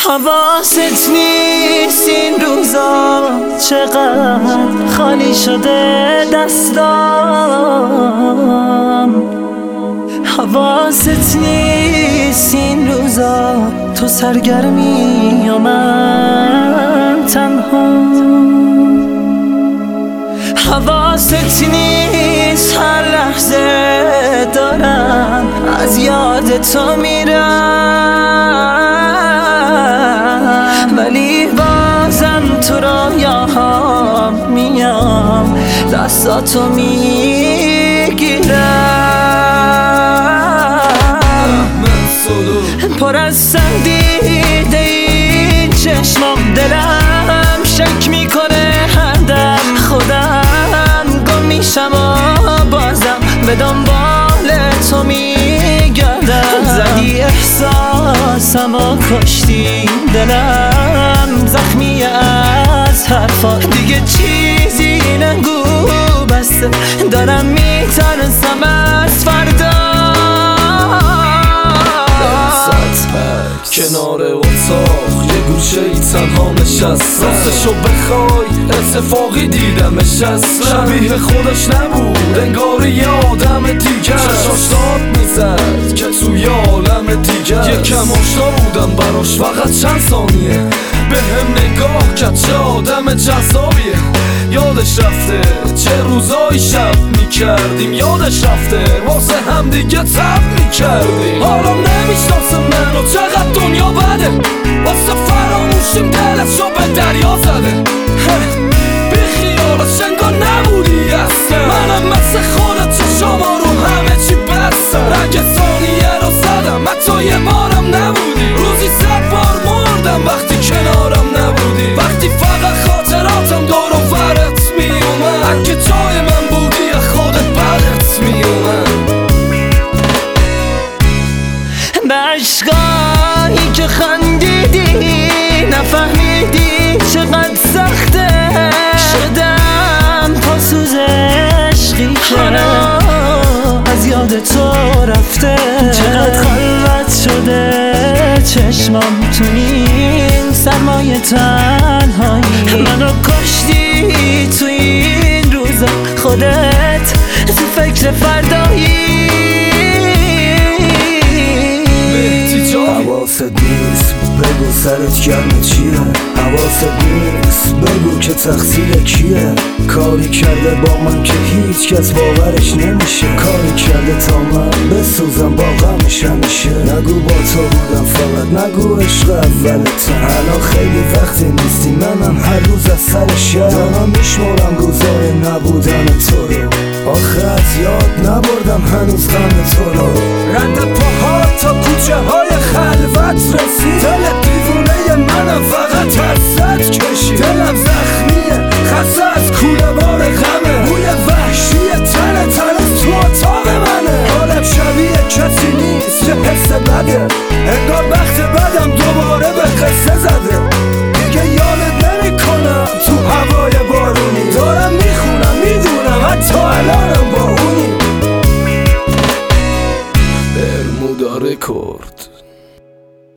حواست نیست این روزا چقدر خالی شده دستام. حواست نیست این روزا تو سرگرمی یا من تنها. حواست نیست هر لحظه دارم از یاد تو میرم، ولی بازم تو رویاهام میام دستاتو میگیرم. پر از سندیده این چشمام دلم شک میکنه هر دم خودم گم میشم و بازم به دنبال تو میگردم. زدی احساسم و کشتی دلم زخمی از حرفات، دیگه چیزی نگو بسته دارم میترسم از فردا. کنار اتاق یه گوشه ای تنها نشست، راستشو بخوای اتفاقی دیدمش اصلا شبیه خودش نبود، انگار یه آدم دیگر. چشاش داد میزد که توی عالم دیگر. یکم آشنا بودم براش فقط چند ثانیه، به هم نگاه کرد چه آدم جذابیه. یادش رفته چه روزایی شب میکردیم، یادش رفته واسه هم دیگه تب میکردیم. حالا نمیشناسه منو چقدر دنیا بده، واسه فراموشیم دلش رو به دریا زده. بی خیالش انگار نبودی اصلا، منم مثل خودت چشما رو همه چی بستم. رنگ ثانیه رو زدم حتی یه بارم نبودی، روزی 100 بار مردم وقتی کنارم نبودی. وقتی فقط خاطراتم دور و برت میومد، اگه جای من بودی خودت برت میومد. به عشقایی که خندیدی نفهمیدی چقدر سخته، شدم پاسوز عشقی که از یاد تو رفته. چقدر خلوت شده چشمام تو این سرمایه تنهایی، منو کشتی تو این روزا خودت تو فکر فردایی. حواست نیست بگو سرت گرم چیه، حواست نیست بگو که تقصیر کیه. کاری کرده با من که هیچ کس باورش نمیشه، کاری کرده تا من بسوزم با غمش همیشه. نگو با تو بودم فقط نگو عشق اولتم، الان خیلی وقتی نیستی منم هر روز از سر شب دارم میشمارم روزای نبودن تو رو. آخه از یاد نبردم هنوز غم تو رو. رد پاها تا کوچه های خلوت رسید، دل دیوونه منم فقط ازت کشید. دلم زخم